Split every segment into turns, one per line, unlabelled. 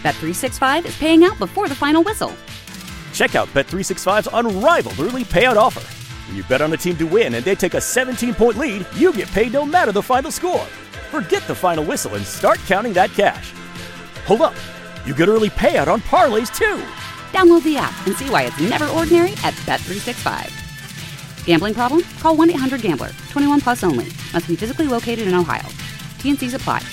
Bet365 is paying out before the final whistle.
Check out Bet365's unrivaled early payout offer. When you bet on a team to win and they take a 17-point lead, you get paid no matter the final score. Forget the final whistle and start counting that cash. Hold up. You get early payout on parlays, too.
Download the app and see why it's never ordinary at Bet365. Gambling problem? Call 1-800-GAMBLER. 21 plus only. Must be physically located in Ohio. T&Cs apply.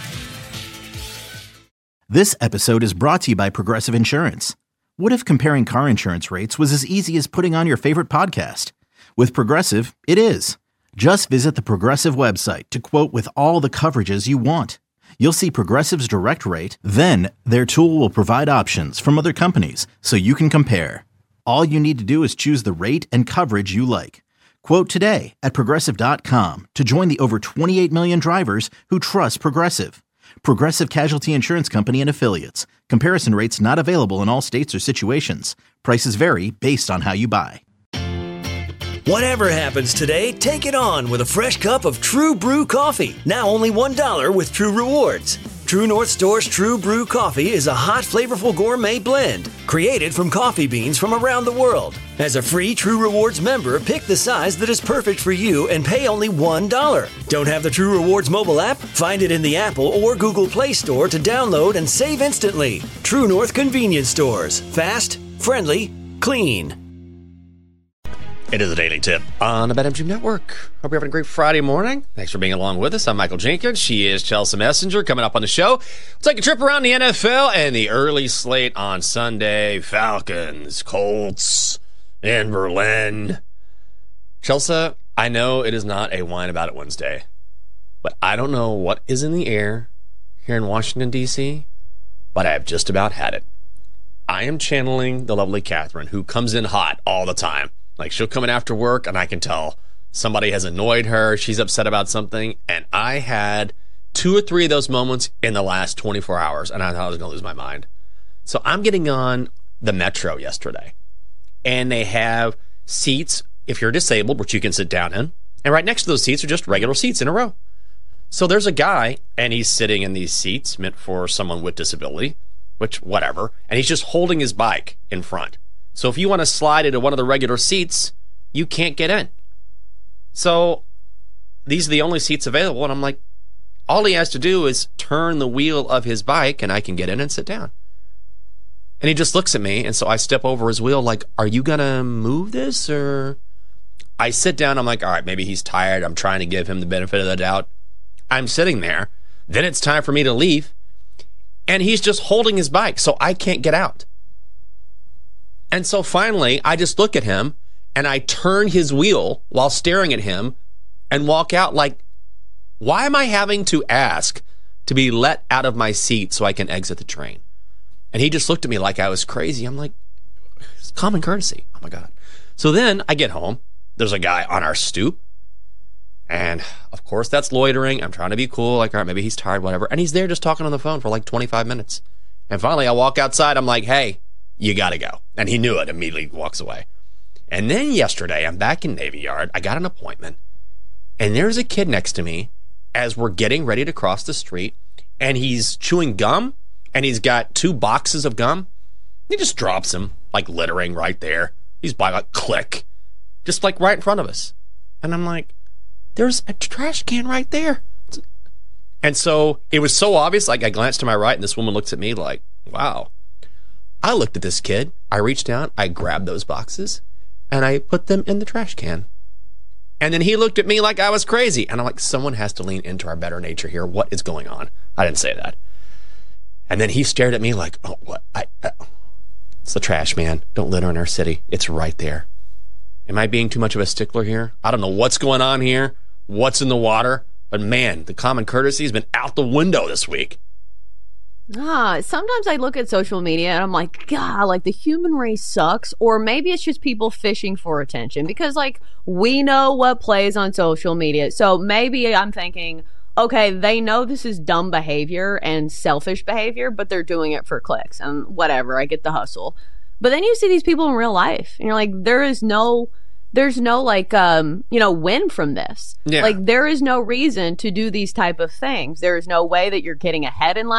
This episode is brought to you by Progressive Insurance. What if comparing car insurance rates was as easy as putting on your favorite podcast? With Progressive, it is. Just visit the Progressive website to quote with all the coverages you want. You'll see Progressive's direct rate, then their tool will provide options from other companies so you can compare. All you need to do is choose the rate and coverage you like. Quote today at Progressive.com to join the over 28 million drivers who trust Progressive. Progressive Casualty Insurance Company and Affiliates. Comparison rates not available in all states or situations. Prices vary based on how you buy.
Whatever happens today, take it on with a fresh cup of True Brew coffee. Now only $1 with True Rewards. True North Store's True Brew coffee is a hot, flavorful gourmet blend created from coffee beans from around the world. As a free True Rewards member, pick the size that is perfect for you and pay only $1. Don't have the True Rewards mobile app? Find it in the Apple or Google Play Store to download and save instantly. True North Convenience Stores. Fast, friendly, clean.
It is a daily tip on the BetMGM Network. Hope you're having a great Friday morning. Thanks for being along with us. I'm Michael Jenkins. She is Chelsea Messenger. Coming up on the show, we'll take a trip around the NFL and the early slate on Sunday. Falcons, Colts, in Berlin. Chelsea, I know it is not a Whine About It Wednesday, but I don't know what is in the air here in Washington, D.C., but I have just about had it. I am channeling the lovely Catherine, who comes in hot all the time. Like, she'll come in after work, and I can tell somebody has annoyed her. She's upset about something. And I had 2 or 3 of those moments in the last 24 hours, and I thought I was going to lose my mind. So I'm getting on the Metro yesterday, and they have seats, if you're disabled, which you can sit down in. And right next to those seats are just regular seats in a row. So there's a guy, and he's sitting in these seats meant for someone with disability, which, whatever. And he's just holding his bike in front. So if you want to slide into one of the regular seats, you can't get in. So these are the only seats available. And I'm like, all he has to do is turn the wheel of his bike and I can get in and sit down. And he just looks at me. And so I step over his wheel like, are you going to move this? Or I sit down. I'm like, all right, maybe he's tired. I'm trying to give him the benefit of the doubt. I'm sitting there. Then it's time for me to leave. And he's just holding his bike. So I can't get out. And so finally, I just look at him and I turn his wheel while staring at him and walk out like, why am I having to ask to be let out of my seat so I can exit the train? And he just looked at me like I was crazy. I'm like, it's common courtesy. Oh my God. So then I get home. There's a guy on our stoop. And of course, that's loitering. I'm trying to be cool. Like, all right, maybe he's tired, whatever. And he's there just talking on the phone for like 25 minutes. And finally, I walk outside. I'm like, hey, you got to go. And he knew it, immediately walks away. And then yesterday, I'm back in Navy Yard. I got an appointment. And there's a kid next to me as we're getting ready to cross the street. And he's chewing gum. And he's got 2 boxes of gum. He just drops them, like littering right there. He's by like click. Just like right in front of us. And I'm like, there's a trash can right there. And so it was so obvious. Like I glanced to my right and this woman looks at me like, wow. I looked at this kid, I reached down, I grabbed those boxes, and I put them in the trash can. And then he looked at me like I was crazy. And I'm like, someone has to lean into our better nature here. What is going on? I didn't say that. And then he stared at me like, oh, what? It's the trash, man. Don't litter in our city. It's right there. Am I being too much of a stickler here? I don't know what's going on here, what's in the water. But man, the common courtesy has been out the window this week.
Sometimes I look at social media and I'm like, God, like the human race sucks. Or maybe it's just people fishing for attention because like we know what plays on social media. So maybe I'm thinking, okay, they know this is dumb behavior and selfish behavior, but they're doing it for clicks and whatever. I get the hustle. But then you see these people in real life and you're like, there's no like, win from this. Yeah. Like there is no reason to do these type of things. There is no way that you're getting ahead in life.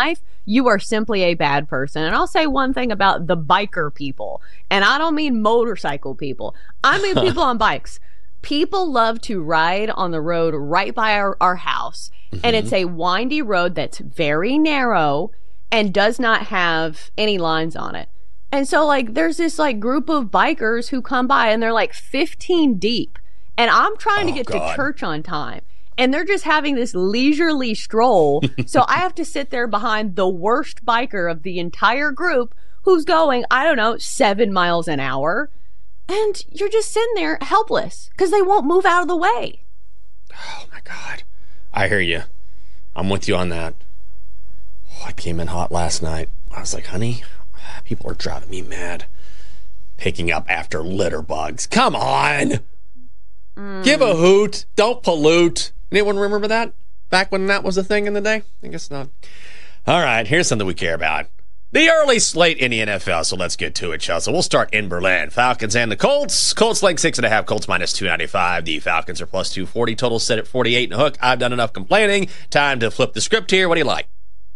you are simply a bad person. And I'll say one thing about the biker people, and I don't mean motorcycle people. I mean people on bikes. People love to ride on the road right by our house, and it's a windy road that's very narrow and does not have any lines on it. And so, like, there's this, like, group of bikers who come by, and they're, like, 15 deep. And I'm trying to get to church on time. And they're just having this leisurely stroll. So I have to sit there behind the worst biker of the entire group who's going, I don't know, 7 miles an hour. And you're just sitting there helpless because they won't move out of the way.
Oh, my God. I hear you. I'm with you on that. I came in hot last night. I was like, honey, people are driving me mad. Picking up after litter bugs. Come on. Give a hoot. Don't pollute. Anyone remember that? Back when that was a thing in the day? I guess not. All right, here's something we care about. The early slate in the NFL, so let's get to it, Chelsea. We'll start in Berlin. Falcons and the Colts. Colts laying 6.5, Colts minus 295. The Falcons are plus 240. Total set at 48 and a hook. I've done enough complaining. Time to flip the script here. What do you like?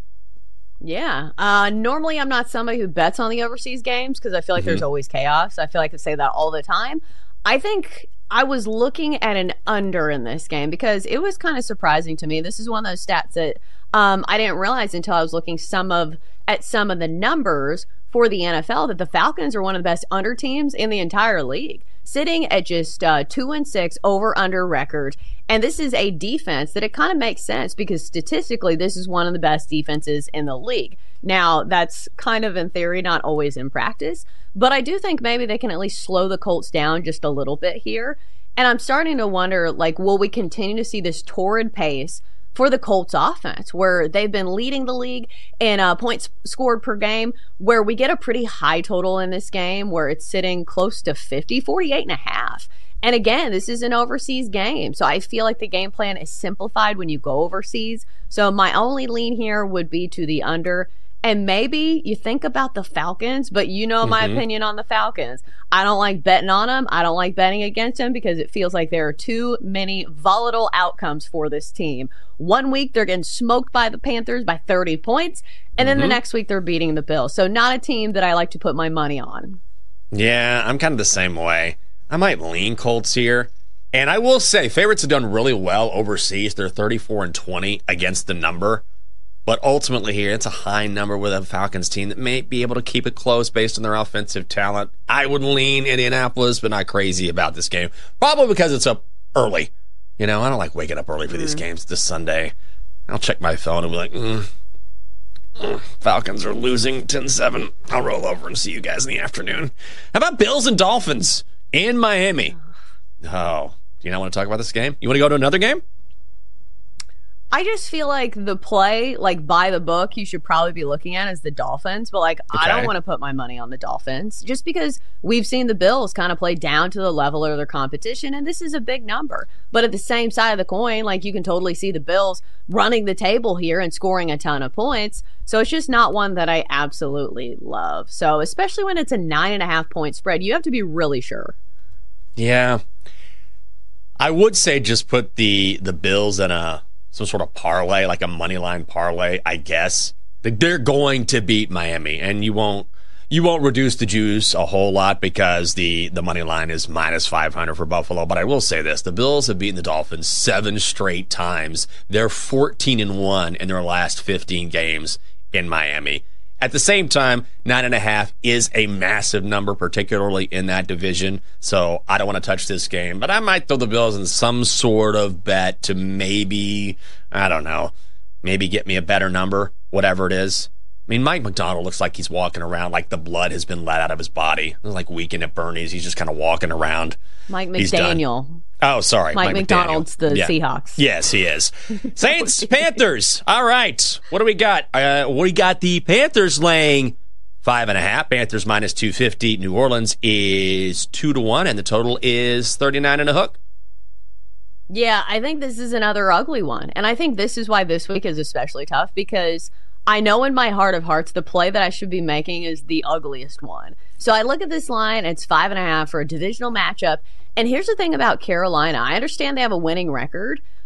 Yeah. Normally I'm not somebody who bets on the overseas games because I feel like there's always chaos. I feel like I say that all the time. I think I was looking at an under in this game because it was kind of surprising to me. This is one of those stats that I didn't realize until I was looking at some of the numbers for the NFL that the Falcons are one of the best under teams in the entire league, sitting at just 2-6 over-under record. And this is a defense that it kind of makes sense because statistically this is one of the best defenses in the league. Now, that's kind of in theory, not always in practice, but I do think maybe they can at least slow the Colts down just a little bit here. And I'm starting to wonder, like, will we continue to see this torrid pace for the Colts offense where they've been leading the league in points scored per game, where we get a pretty high total in this game where it's sitting close to 50, 48.5. And again, this is an overseas game. So I feel like the game plan is simplified when you go overseas. So my only lean here would be to the under. And maybe you think about the Falcons, but you know my opinion on the Falcons. I don't like betting on them. I don't like betting against them because it feels like there are too many volatile outcomes for this team. 1 week, they're getting smoked by the Panthers by 30 points, and then the next week, they're beating the Bills. So not a team that I like to put my money on.
Yeah, I'm kind of the same way. I might lean Colts here. And I will say, favorites have done really well overseas. They're 34-20 against the number. But ultimately here, it's a high number with a Falcons team that may be able to keep it close based on their offensive talent. I would lean Indianapolis, but not crazy about this game. Probably because it's up early. You know, I don't like waking up early for these games this Sunday. I'll check my phone and be like, Falcons are losing 10-7. I'll roll over and see you guys in the afternoon. How about Bills and Dolphins in Miami? Oh, do you not want to talk about this game? You want to go to another game?
I just feel like the play, like by the book, you should probably be looking at is the Dolphins. But like, I don't want to put my money on the Dolphins just because we've seen the Bills kind of play down to the level of their competition. And this is a big number. But at the same side of the coin, like you can totally see the Bills running the table here and scoring a ton of points. So it's just not one that I absolutely love. So especially when it's a 9.5 point spread, you have to be really sure.
Yeah. I would say just put the Bills in some sort of parlay, like a money line parlay, I guess. They're going to beat Miami, and you won't reduce the juice a whole lot because the money line is minus 500 for Buffalo. But I will say this: the Bills have beaten the Dolphins 7 straight times. They're 14-1 in their last 15 games in Miami. At the same time, 9.5 is a massive number, particularly in that division. So I don't want to touch this game, but I might throw the Bills in some sort of bet to maybe, I don't know, maybe get me a better number, whatever it is. I mean, Mike McDonald looks like he's walking around like the blood has been let out of his body. Like Weekend at Bernie's, he's just kind of walking around.
Mike McDaniel.
Oh, sorry.
Mike McDonald's the Seahawks.
Yes, he is. Saints, Panthers. All right. What do we got? We got the Panthers laying 5.5. Panthers minus 250. New Orleans is 2-1, and the total is 39 and a hook.
Yeah, I think this is another ugly one. And I think this is why this week is especially tough because I know in my heart of hearts the play that I should be making is the ugliest one. So I look at this line, it's 5.5 for a divisional matchup. And here's the thing about Carolina. I understand they have a winning record,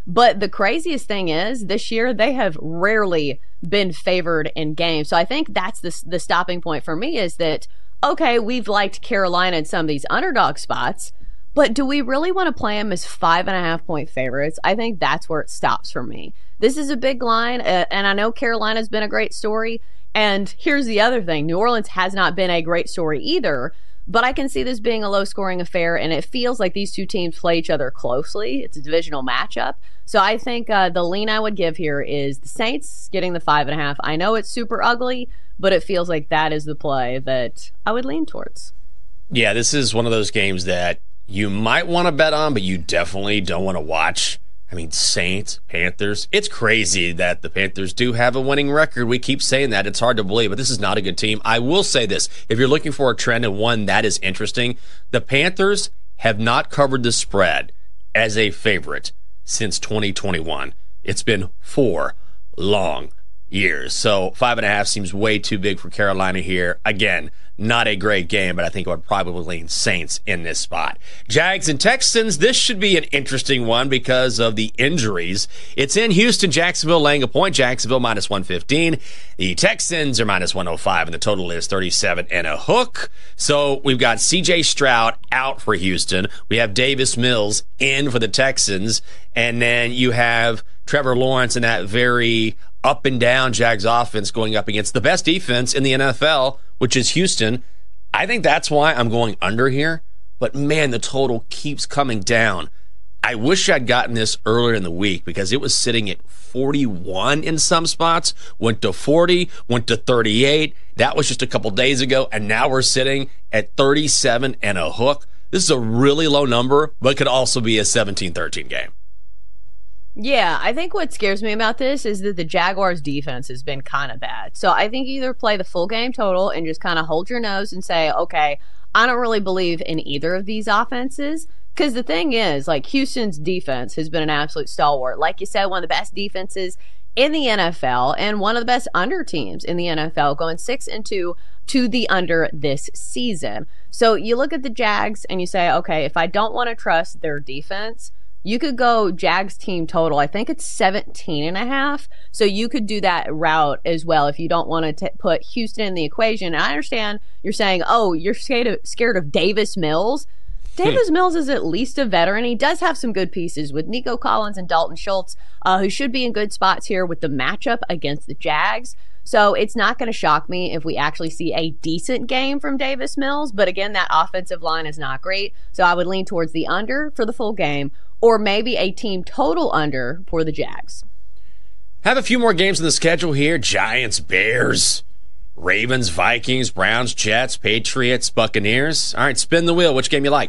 But the craziest thing is this year they have rarely been favored in games. So I think that's the stopping point for me is that, okay, we've liked Carolina in some of these underdog spots, but do we really want to play them as 5.5-point favorites? I think that's where it stops for me. This is a big line, and I know Carolina's been a great story. And here's the other thing. New Orleans has not been a great story either, but I can see this being a low-scoring affair, and it feels like these two teams play each other closely. It's a divisional matchup. So I think the lean I would give here is the Saints getting the 5.5. I know it's super ugly, but it feels like that is the play that I would lean towards.
Yeah, this is one of those games that you might want to bet on, but you definitely don't want to watch. I mean, Saints, Panthers. It's crazy that the Panthers do have a winning record. We keep saying that. It's hard to believe, but this is not a good team. I will say this. If you're looking for a trend and one that is interesting, the Panthers have not covered the spread as a favorite since 2021. It's been 4 long years. So 5.5 seems way too big for Carolina here. Again, not a great game, but I think I would probably lean Saints in this spot. Jags and Texans, this should be an interesting one because of the injuries. It's in Houston. Jacksonville laying a point. Jacksonville minus 115. The Texans are minus 105, and the total is 37 and a hook. So we've got C.J. Stroud out for Houston. We have Davis Mills in for the Texans. And then you have Trevor Lawrence in that very up and down Jags offense going up against the best defense in the NFL, which is Houston. I think that's why I'm going under here. But man, the total keeps coming down. I wish I'd gotten this earlier in the week because it was sitting at 41 in some spots, went to 40, went to 38. That was just a couple days ago, and now we're sitting at 37 and a hook. This is a really low number, but could also be a 17-13 game.
Yeah, I think what scares me about this is that the Jaguars' defense has been kind of bad. So I think either play the full game total and just kind of hold your nose and say, okay, I don't really believe in either of these offenses. Because the thing is, like, Houston's defense has been an absolute stalwart. Like you said, one of the best defenses in the NFL and one of the best under teams in the NFL, going 6-2 to the under this season. So you look at the Jags and you say, okay, if I don't want to trust their defense, you could go Jags team total. I think it's 17.5. So you could do that route as well if you don't want to put Houston in the equation. And I understand you're saying, oh, you're scared of Davis Mills. Davis Mills is at least a veteran. He does have some good pieces with Nico Collins and Dalton Schultz, who should be in good spots here with the matchup against the Jags. So it's not going to shock me if we actually see a decent game from Davis Mills. But again, that offensive line is not great. So I would lean towards the under for the full game, or maybe a team total under for the Jags.
Have a few more games in the schedule here. Giants, Bears, Ravens, Vikings, Browns, Jets, Patriots, Buccaneers. All right, spin the wheel. Which game you like?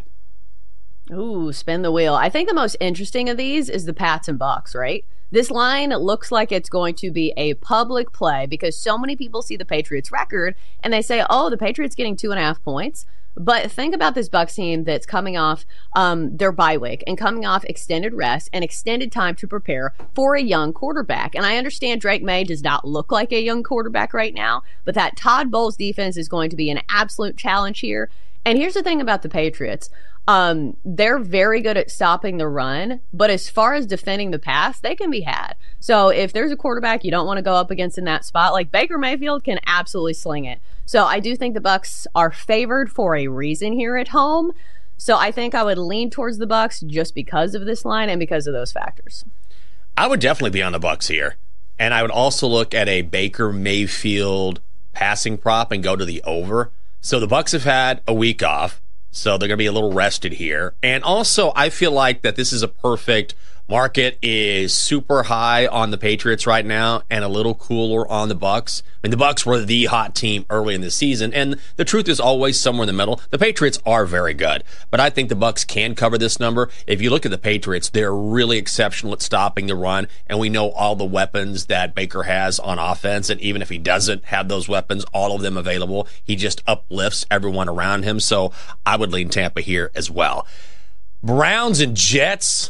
Ooh, spin the wheel. I think the most interesting of these is the Pats and Bucks, right? This line looks like it's going to be a public play because so many people see the Patriots record and they say, oh, the Patriots getting 2.5 points. But think about this Bucs team that's coming off their bye week and coming off extended rest and extended time to prepare for a young quarterback. And I understand Drake May does not look like a young quarterback right now, but that Todd Bowles defense is going to be an absolute challenge here. And here's the thing about the Patriots. They're very good at stopping the run, but as far as defending the pass, they can be had. So if there's a quarterback you don't want to go up against in that spot, like Baker Mayfield can absolutely sling it. So I do think the Bucs are favored for a reason here at home. So I think I would lean towards the Bucs just because of this line and because of those factors.
I would definitely be on the Bucs here. And I would also look at a Baker Mayfield passing prop and go to the over. So the Bucs have had a week off, so they're going to be a little rested here. And also, I feel like that this is a perfect market is super high on the Patriots right now and a little cooler on the Bucs. I mean, the Bucs were the hot team early in the season, and the truth is always somewhere in the middle. The Patriots are very good, but I think the Bucs can cover this number. If you look at the Patriots, they're really exceptional at stopping the run, and we know all the weapons that Baker has on offense, and even if he doesn't have those weapons, all of them available, he just uplifts everyone around him. So I would lean Tampa here as well. Browns and Jets.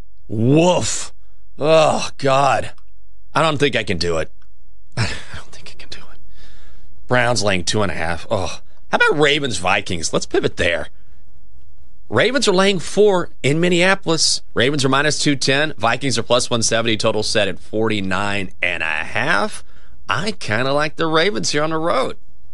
Woof. Oh, God. I don't think I can do it. I don't think I can do it. Browns laying 2.5. Oh. How about Ravens, Vikings? Let's pivot there. Ravens are laying 4 in Minneapolis. Ravens are minus 210. Vikings are plus 170. Total set at 49.5. I kind of like the Ravens here on the road.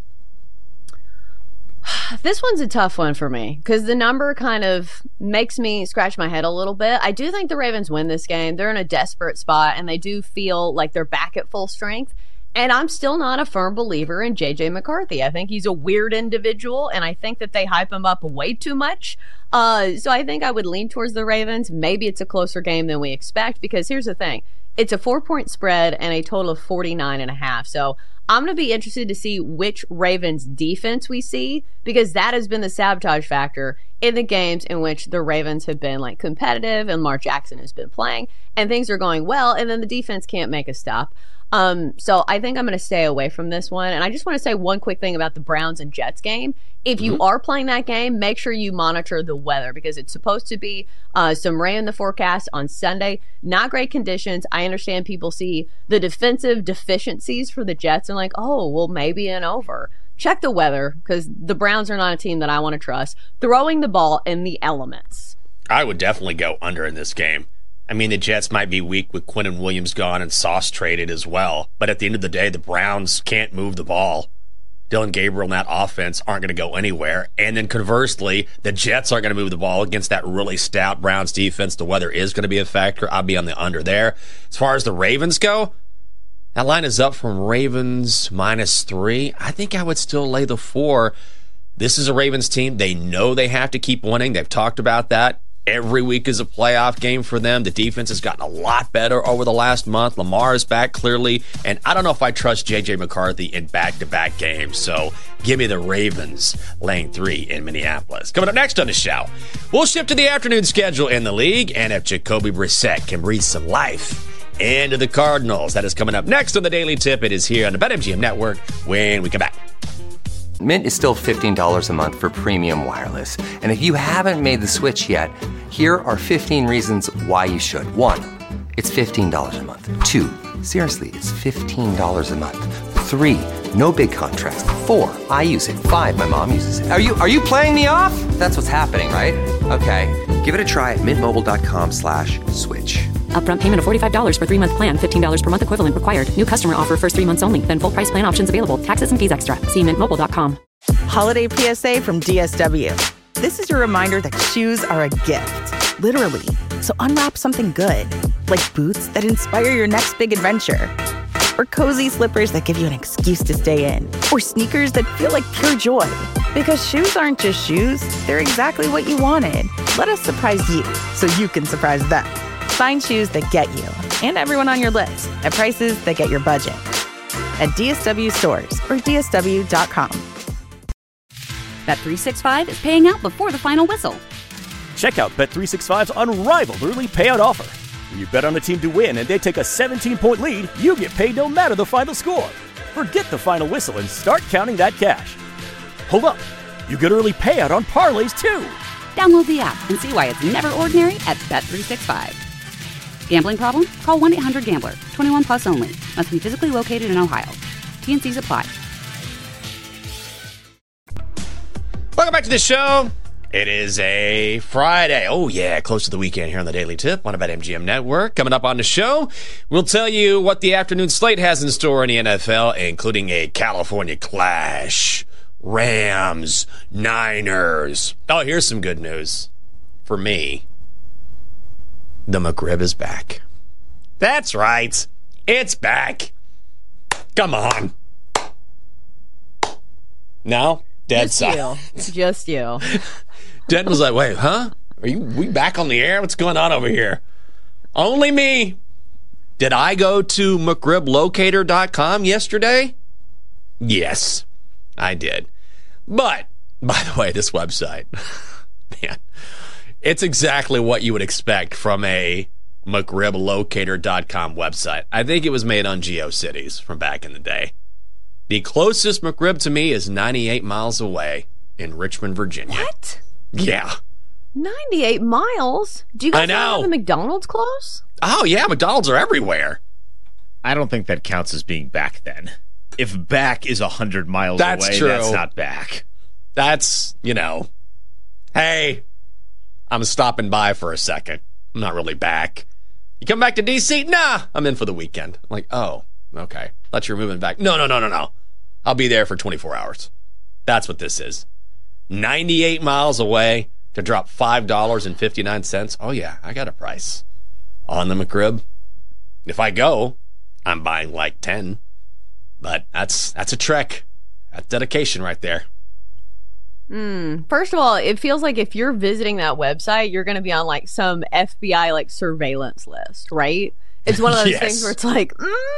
This one's a tough one for me because the number kind of makes me scratch my head a little bit. I do think the Ravens win this game. They're in a desperate spot, and they do feel like they're back at full strength. And I'm still not a firm believer in J.J. McCarthy. I think he's a weird individual, and I think that they hype him up way too much. So I think I would lean towards the Ravens. Maybe it's a closer game than we expect, because here's the thing. It's a 4-point spread and a total of 49.5. So I'm going to be interested to see which Ravens defense we see, because that has been the sabotage factor in the games in which the Ravens have been like competitive and Lamar Jackson has been playing and things are going well, and then the defense can't make a stop. So I think I'm going to stay away from this one. And I just want to say one quick thing about the Browns and Jets game. If you are playing that game, make sure you monitor the weather, because it's supposed to be some rain in the forecast on Sunday. Not great conditions. I understand people see the defensive deficiencies for the Jets and like, oh, well, maybe an over. Check the weather, because the Browns are not a team that I want to trust throwing the ball in the elements.
I would definitely go under in this game. I mean, the Jets might be weak with Quinnen Williams gone and Sauce traded as well. But at the end of the day, the Browns can't move the ball. Dylan Gabriel and that offense aren't going to go anywhere. And then conversely, the Jets aren't going to move the ball against that really stout Browns defense. The weather is going to be a factor. I'll be on the under there. As far as the Ravens go, that line is up from Ravens -3. I think I would still lay the 4. This is a Ravens team. They know they have to keep winning. They've talked about that. Every week is a playoff game for them. The defense has gotten a lot better over the last month. Lamar is back clearly, and I don't know if I trust J.J. McCarthy in back-to-back games, so give me the Ravens laying 3 in Minneapolis. Coming up next on the show, we'll shift to the afternoon schedule in the league, and if Jacoby Brissett can breathe some life into the Cardinals. That is coming up next on the Daily Tip. It is here on the BetMGM Network when we come back.
Mint is still $15 a month for premium wireless. And if you haven't made the switch yet, here are 15 reasons why you should. 1, it's $15 a month. 2, seriously, it's $15 a month. 3, no big contrast. 4, I use it. 5, my mom uses it. Are you playing me off? That's what's happening, right? Okay, give it a try at mintmobile.com/switch.
Upfront payment of $45 for 3-month plan, $15 per month equivalent required. New customer offer first 3 months only. Then full price plan options available. Taxes and fees extra. See mintmobile.com.
Holiday PSA from DSW. This is your reminder that shoes are a gift, literally. So unwrap something good, like boots that inspire your next big adventure, or cozy slippers that give you an excuse to stay in, or sneakers that feel like pure joy. Because shoes aren't just shoes, they're exactly what you wanted. Let us surprise you so you can surprise them. Find shoes that get you and everyone on your list at prices that get your budget. At DSW stores or DSW.com.
Bet365 is paying out before the final whistle.
Check out Bet365's unrivaled early payout offer. When you bet on a team to win and they take a 17-point lead, you get paid no matter the final score. Forget the final whistle and start counting that cash. Hold up. You get early payout on parlays too.
Download the app and see why it's never ordinary at Bet365. Gambling problem? Call 1-800-GAMBLER. 21 plus only. Must be physically located in Ohio. T&Cs apply.
Welcome back to the show. It is a Friday. Oh, yeah, close to the weekend here on the Daily Tip on the BetMGM Network. Coming up on the show, we'll tell you what the afternoon slate has in store in the NFL, including a California clash. Rams, Niners. Oh, here's some good news for me. The McRib is back. That's right. It's back. Come on. No? Dead silent.
Just you.
Dead was like, wait, huh? We back on the air? What's going on over here? Only me. Did I go to McRibLocator.com yesterday? Yes, I did. But, by the way, this website, man, it's exactly what you would expect from a McRibLocator.com website. I think it was made on GeoCities from back in the day. The closest McRib to me is 98 miles away in Richmond, Virginia.
What?
Yeah.
98 miles? Do you guys have the McDonald's close?
Oh, yeah, McDonald's are everywhere.
I don't think that counts as being back then. If back is 100 miles
that's
away,
true.
That's not back.
That's, hey, I'm stopping by for a second. I'm not really back. You come back to D.C.? Nah, I'm in for the weekend. I'm like, oh, okay. Thought you were moving back. No. I'll be there for 24 hours. That's what this is. 98 miles away to drop $5.59. Oh, yeah, I got a price on the McRib. If I go, I'm buying like 10. But that's a trek. That's dedication right there.
First of all, it feels like if you're visiting that website, you're going to be on like some FBI like surveillance list, right? It's one of those things where it's like,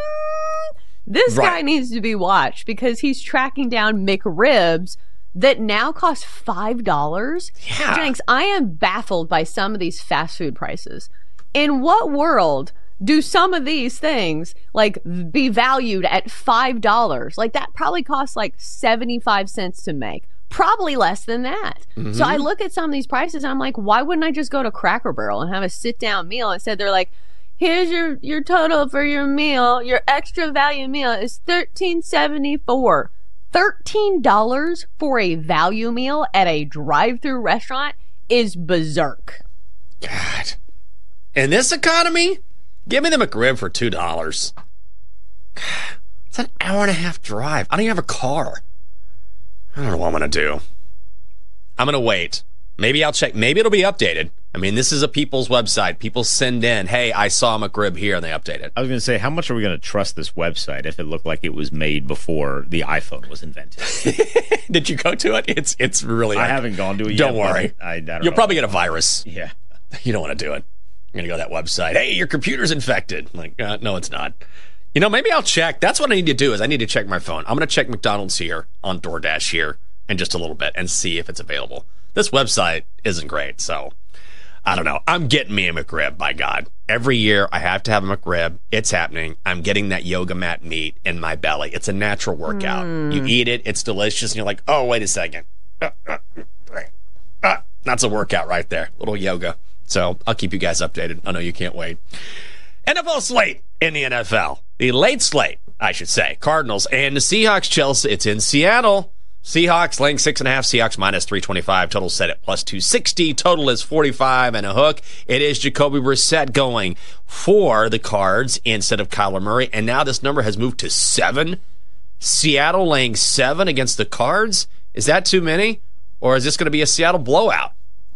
this guy needs to be watched because he's tracking down McRibs that now cost $5.
Yeah.
Jenks, I am baffled by some of these fast food prices. In what world do some of these things like be valued at $5? Like that probably costs like 75 cents to make. Probably less than that. So I look at some of these prices and I'm like, why wouldn't I just go to Cracker Barrel and have a sit down meal? Instead, they're like, here's your total for your meal. Your extra value meal is $13.74. $13 for a value meal at a drive-through restaurant is berserk.
God. In this economy, give me the McRib for $2. It's an hour and a half drive. I don't even have a car. I don't know what I'm going to do. I'm going to wait. Maybe I'll check. Maybe it'll be updated. I mean, this is a people's website. People send in, hey, I saw McRib here, and they update it.
I was going to say, how much are we going to trust this website if it looked like it was made before the iPhone was invented?
Did you go to it? It's really...
I haven't gone to it yet.
Don't worry.
I don't
You'll
know.
probably get a virus.
Yeah.
You don't want to do it. You're going to go to that website. Hey, your computer's infected. Like, no, it's not. You know, maybe I'll check. That's what I need to do is I need to check my phone. I'm going to check McDonald's here on DoorDash here in just a little bit and see if it's available. This website isn't great, so I don't know. I'm getting me a McRib, by God. Every year I have to have a McRib. It's happening. I'm getting that yoga mat meat in my belly. It's a natural workout. You eat it, it's delicious, and you're like, oh, wait a second. That's a workout right there. Little yoga. So I'll keep you guys updated. I know you can't wait. NFL slate in the NFL. The late slate, I should say. Cardinals and the Seahawks, Chelsea. It's in Seattle. Seahawks laying 6.5. Seahawks minus 325. Total set at plus 260. Total is 45 and a hook. It is Jacoby Brissett going for the Cards instead of Kyler Murray. And now this number has moved to 7. Seattle laying 7 against the Cards. Is that too many? Or is this going to be a Seattle blowout?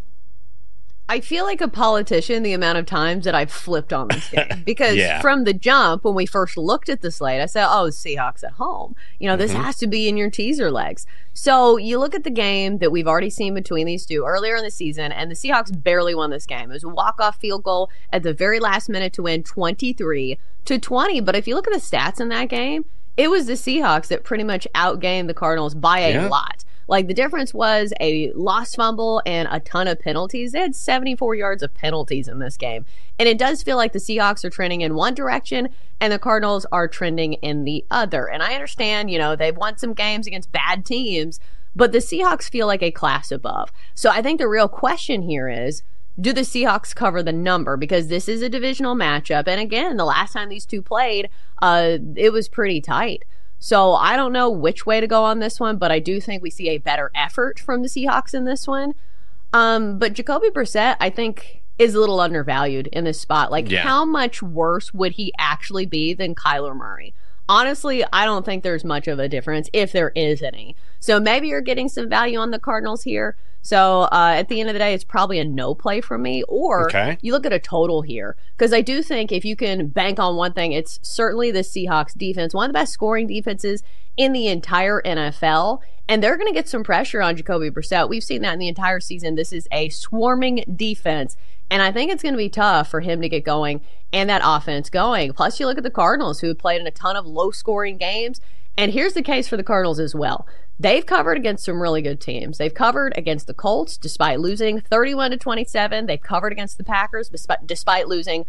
I feel like a politician the amount of times that I've flipped on this game. Because from the jump, when we first looked at the slate, I said, oh, Seahawks at home. You know, this has to be in your teaser legs. So you look at the game that we've already seen between these two earlier in the season, and the Seahawks barely won this game. It was a walk-off field goal at the very last minute to win 23-20. But if you look at the stats in that game, it was the Seahawks that pretty much outgained the Cardinals by a lot. Like, the difference was a lost fumble and a ton of penalties. They had 74 yards of penalties in this game. And it does feel like the Seahawks are trending in one direction and the Cardinals are trending in the other. And I understand, you know, they've won some games against bad teams, but the Seahawks feel like a class above. So I think the real question here is, do the Seahawks cover the number? Because this is a divisional matchup. And again, the last time these two played, it was pretty tight. So I don't know which way to go on this one, but I do think we see a better effort from the Seahawks in this one. But Jacoby Brissett, I think, is a little undervalued in this spot. Like, how much worse would he actually be than Kyler Murray? Honestly, I don't think there's much of a difference, if there is any. So maybe you're getting some value on the Cardinals here. So at the end of the day, it's probably a no play from me. Or you look at a total here. Because I do think if you can bank on one thing, it's certainly the Seahawks defense. One of the best scoring defenses in the entire NFL. And they're going to get some pressure on Jacoby Brissett. We've seen that in the entire season. This is a swarming defense. And I think it's going to be tough for him to get going and that offense going. Plus, you look at the Cardinals, who have played in a ton of low-scoring games. And here's the case for the Cardinals as well. They've covered against some really good teams. They've covered against the Colts despite losing 31-27. They've covered against the Packers despite losing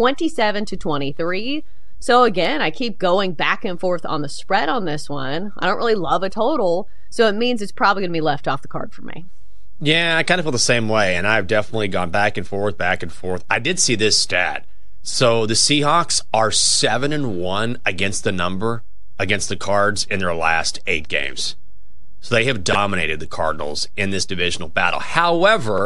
27-23. So again, I keep going back and forth on the spread on this one. I don't really love a total, so it means it's probably going to be left off the card for me.
Yeah, I kind of feel the same way, and I've definitely gone back and forth. I did see this stat. So the Seahawks are 7-1 against the number against the Cards in their last 8 games. So they have dominated the Cardinals in this divisional battle. However,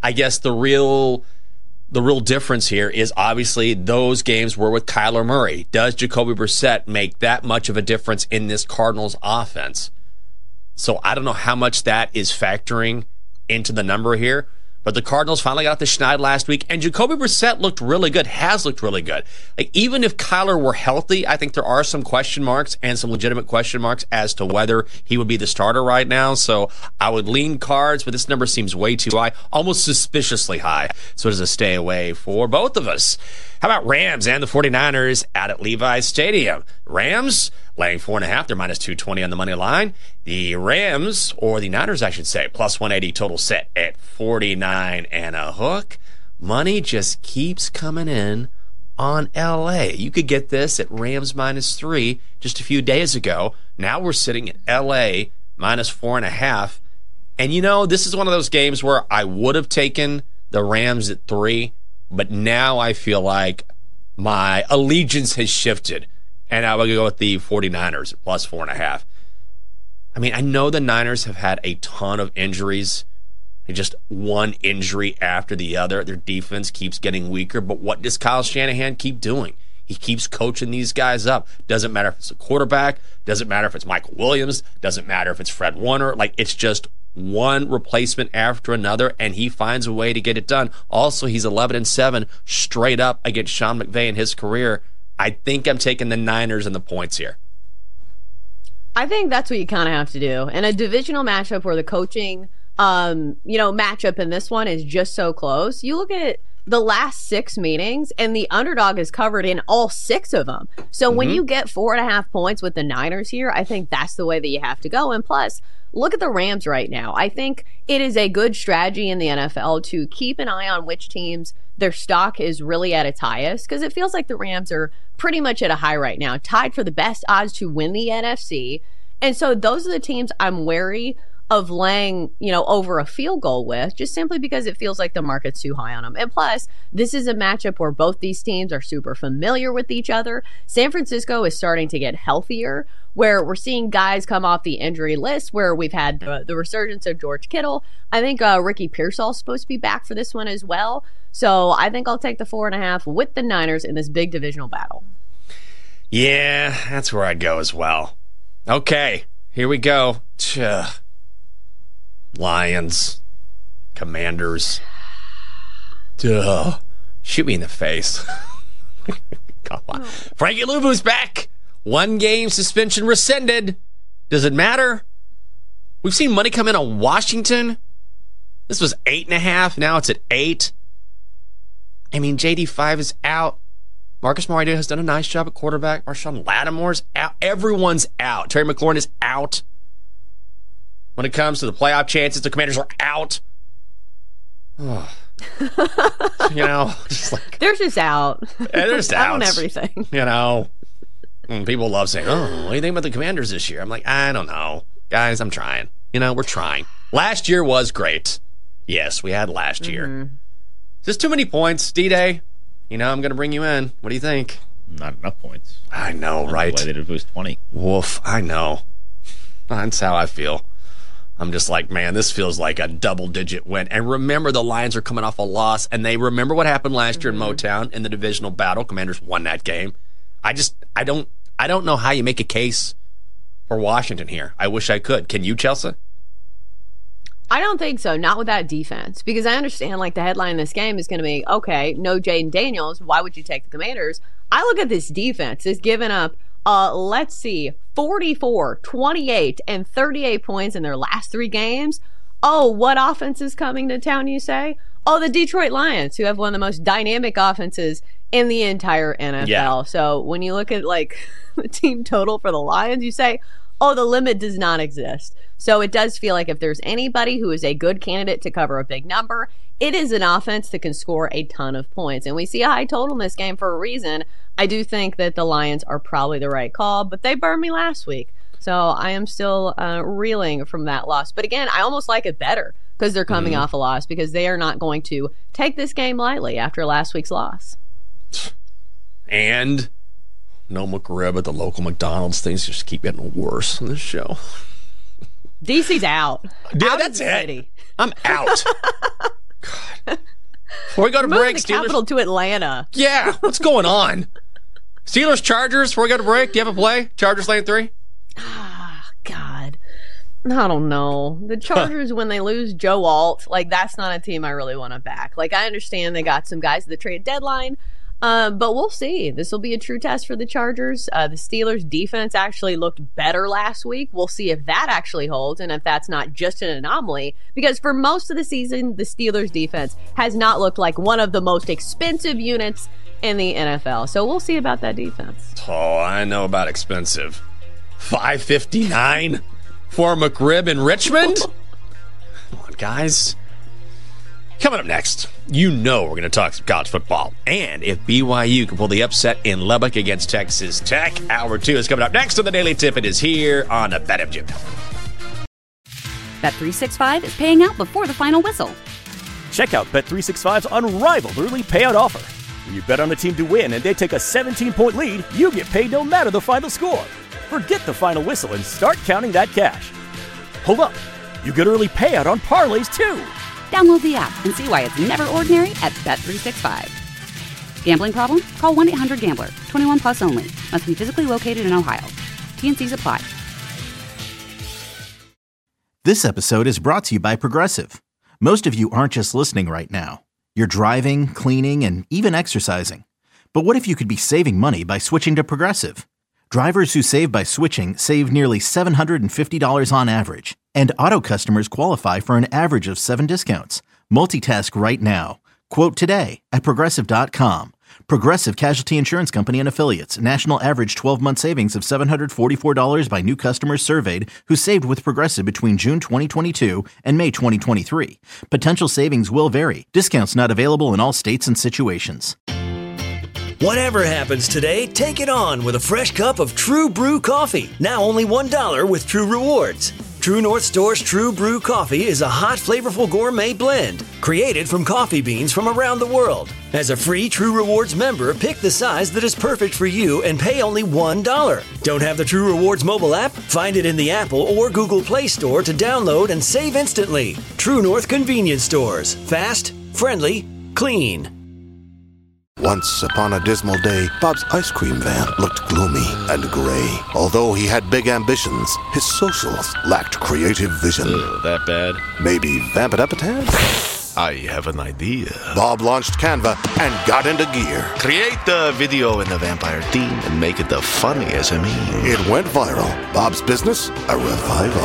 I guess the real difference here is obviously those games were with Kyler Murray. Does Jacoby Brissett make that much of a difference in this Cardinals offense? So I don't know how much that is factoring into the number here. But the Cardinals finally got the schneid last week, and Jacoby Brissett looked really good, has looked really good. Like, even if Kyler were healthy, I think there are some question marks and some legitimate question marks as to whether he would be the starter right now. So I would lean Cards, but this number seems way too high, almost suspiciously high. So it is a stay away for both of us. How about Rams and the 49ers out at Levi's Stadium? Rams laying 4.5. They're minus 220 on the money line. The Rams, or the Niners, I should say, plus 180 total set at 49 and a hook. Money just keeps coming in on L.A. You could get this at Rams minus 3 just a few days ago. Now we're sitting at L.A. minus 4.5. And, this is one of those games where I would have taken the Rams at 3, but now I feel like my allegiance has shifted, and I will go with the 49ers at plus 4.5. I mean, I know the Niners have had a ton of injuries. Just one injury after the other. Their defense keeps getting weaker, but what does Kyle Shanahan keep doing? He keeps coaching these guys up. Doesn't matter if it's a quarterback. Doesn't matter if it's Michael Williams. Doesn't matter if it's Fred Warner. It's just one replacement after another, and he finds a way to get it done. Also, he's 11-7 straight up against Sean McVay in his career. I think I'm taking the Niners and the points here.
I think that's what you kind of have to do. In a divisional matchup where the coaching, matchup in this one is just so close, you look at the last 6 meetings, and the underdog is covered in all 6 of them. So when you get 4.5 points with the Niners here, I think that's the way that you have to go. And plus, look at the Rams right now. I think it is a good strategy in the NFL to keep an eye on which teams their stock is really at its highest, because it feels like the Rams are pretty much at a high right now, tied for the best odds to win the NFC. And so those are the teams I'm wary of laying, over a field goal with, just simply because it feels like the market's too high on them. And plus, this is a matchup where both these teams are super familiar with each other. San Francisco is starting to get healthier, where we're seeing guys come off the injury list, where we've had the resurgence of George Kittle. I think Ricky Pearsall's supposed to be back for this one as well. So I think I'll take the 4.5 with the Niners in this big divisional battle.
Yeah, that's where I'd go as well. Okay, here we go. Lions, Commanders. Duh. Shoot me in the face. Come on. Frankie Luvu's back. 1-game suspension rescinded. Does it matter? We've seen money come in on Washington. This was 8.5. Now it's at 8. I mean, JD5 is out. Marcus Mariota has done a nice job at quarterback. Marshawn Lattimore's out. Everyone's out. Terry McLaurin is out. When it comes to the playoff chances, the Commanders are out. Oh. Just like,
they're just out.
They're just out
on everything.
People love saying, what do you think about the Commanders this year? I'm like, I don't know. Guys, I'm trying. We're trying. Last year was great. Yes, we had last year. Just too many points. D-Day, I'm going to bring you in. What do you think?
Not enough points.
I know, right?
If it was 20.
Woof, I know. That's how I feel. I'm just like, man, this feels like a double-digit win. And remember, the Lions are coming off a loss, and they remember what happened last year in Motown in the divisional battle. Commanders won that game. I don't know how you make a case for Washington here. I wish I could. Can you, Chelsea?
I don't think so. Not with that defense. Because I understand, the headline in this game is going to be, okay, no Jaden Daniels. Why would you take the Commanders? I look at this defense. It's given up, 44, 28, and 38 points in their last 3 games. Oh, what offense is coming to town, you say? Oh, the Detroit Lions, who have one of the most dynamic offenses in the entire NFL. Yeah. So when you look at, the team total for the Lions, you say, oh, the limit does not exist. So it does feel like if there's anybody who is a good candidate to cover a big number, it is an offense that can score a ton of points. And we see a high total in this game for a reason. I do think that the Lions are probably the right call, but they burned me last week. So I am still reeling from that loss. But again, I almost like it better because they're coming off a loss, because they are not going to take this game lightly after last week's loss.
And no McRib at the local McDonald's. Things just keep getting worse on this show.
DC's out.
Yeah, that's it. I'm out. Before we go to break,
the capital to Atlanta.
Yeah, what's going on? Steelers, Chargers, before we go to break, do you have a play? Chargers lane 3?
God. I don't know. The Chargers, when they lose Joe Alt, like, that's not a team I really want to back. Like, I understand they got some guys at the trade deadline, but we'll see. This will be a true test for the Chargers. The Steelers' defense actually looked better last week. We'll see if that actually holds and if that's not just an anomaly, because for most of the season, the Steelers' defense has not looked like one of the most expensive units in the NFL. So we'll see about that defense.
Oh, I know about expensive. $559 for McRib in Richmond? Come on, guys. Coming up next, you know we're going to talk some college football. And if BYU can pull the upset in Lubbock against Texas Tech, Hour 2 is coming up next on the Daily Tip. It is here on the BetMGM Network.
Bet365 is paying out before the final whistle.
Check out Bet365's unrivaled early payout offer. When you bet on a team to win and they take a 17-point lead, you get paid no matter the final score. Forget the final whistle and start counting that cash. Hold up. You get early payout on parlays, too.
Download the app and see why it's never ordinary at Bet365. Gambling problem? Call 1-800-GAMBLER. 21 plus only. Must be physically located in Ohio. T&Cs apply.
This episode is brought to you by Progressive. Most of you aren't just listening right now. You're driving, cleaning, and even exercising. But what if you could be saving money by switching to Progressive? Drivers who save by switching save nearly $750 on average. And auto customers qualify for an average of 7 discounts. Multitask right now. Quote today at Progressive.com. Progressive Casualty Insurance Company and Affiliates. National average 12-month savings of $744 by new customers surveyed who saved with Progressive between June 2022 and May 2023. Potential savings will vary. Discounts not available in all states and situations.
Whatever happens today, take it on with a fresh cup of True Brew coffee. Now only $1 with True Rewards. True North Store's True Brew coffee is a hot, flavorful gourmet blend created from coffee beans from around the world. As a free True Rewards member, pick the size that is perfect for you and pay only $1. Don't have the True Rewards mobile app? Find it in the Apple or Google Play Store to download and save instantly. True North Convenience Stores. Fast, friendly, clean.
Once upon a dismal day, Bob's ice cream van looked gloomy and gray. Although he had big ambitions, his socials lacked creative vision.
That bad?
Maybe vamp it up a tad?
I have an idea.
Bob launched Canva and got into gear.
Create the video in the vampire theme and make it the funniest meme.
It went viral. Bob's business, a revival.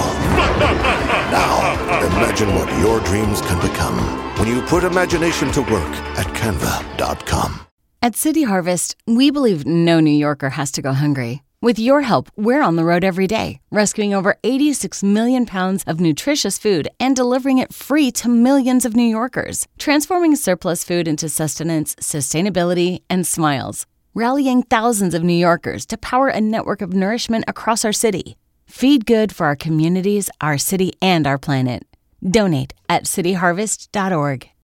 Now, imagine what your dreams can become when you put imagination to work at Canva.com.
At City Harvest, we believe no New Yorker has to go hungry. With your help, we're on the road every day, rescuing over 86 million pounds of nutritious food and delivering it free to millions of New Yorkers, transforming surplus food into sustenance, sustainability, and smiles, rallying thousands of New Yorkers to power a network of nourishment across our city. Feed good for our communities, our city, and our planet. Donate at cityharvest.org.